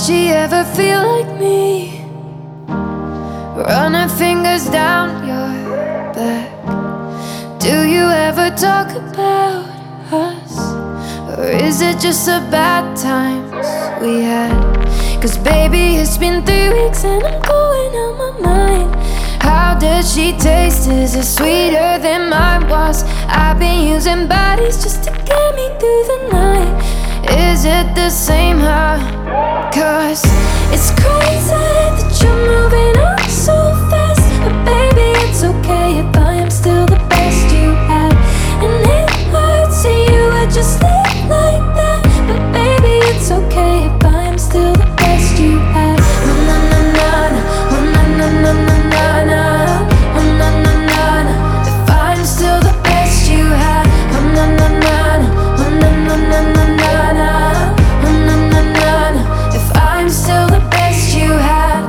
she ever feel like me? Running fingers down your back. Do you ever talk about us? Or is it just the bad times we had? 'Cause baby, it's been 3 weeks and I'm going out my mind. How does she taste? Is it sweeter than mine was? I've been using bodies just to get me through the night. Is it the same, huh? 'Cause it's crazy that you're moving on so fast. But baby, it's okay if I am still the best you had. And it hurts that you would just leave like that. But baby, it's okay if I am still the best you had. Oh na na na na, oh na na na na na na, oh na na na na. If I'm still the best you had. Oh na na na na, oh na na na na na na, oh na na na na. If I'm still the best you had.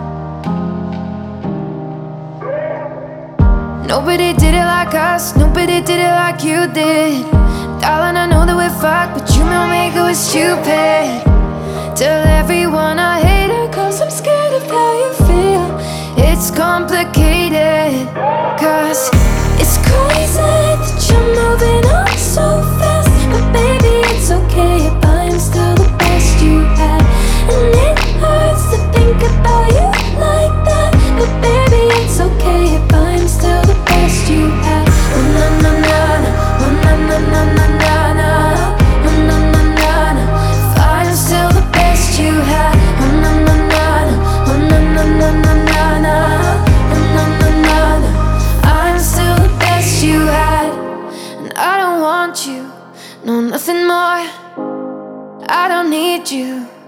Nobody did it like us, nobody did it like you did. Darling, I know that we're fucked, but you don't make it was stupid. Tell everyone I hate her, 'cause I'm scared of how you feel. It's complicated, 'cause it's crazy that you're moving on so fast. But baby, it's okay if I'm still the best you had. And it hurts to think about you like that. But baby, it's okay if I'm still the best you had. Oh na na na na, oh na na na na na na, oh na na na na. If I'm still the best you had. Oh na na na na, oh na na na na na na, oh na na na na. I'm still the best you had. And I don't want you, no nothing more. I don't need you.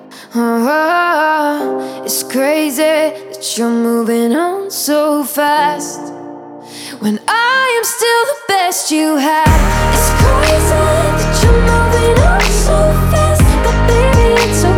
Oh, it's crazy that you're moving on so fast when I am still the best you had. It's crazy that you're moving on so fast, but baby, it's okay.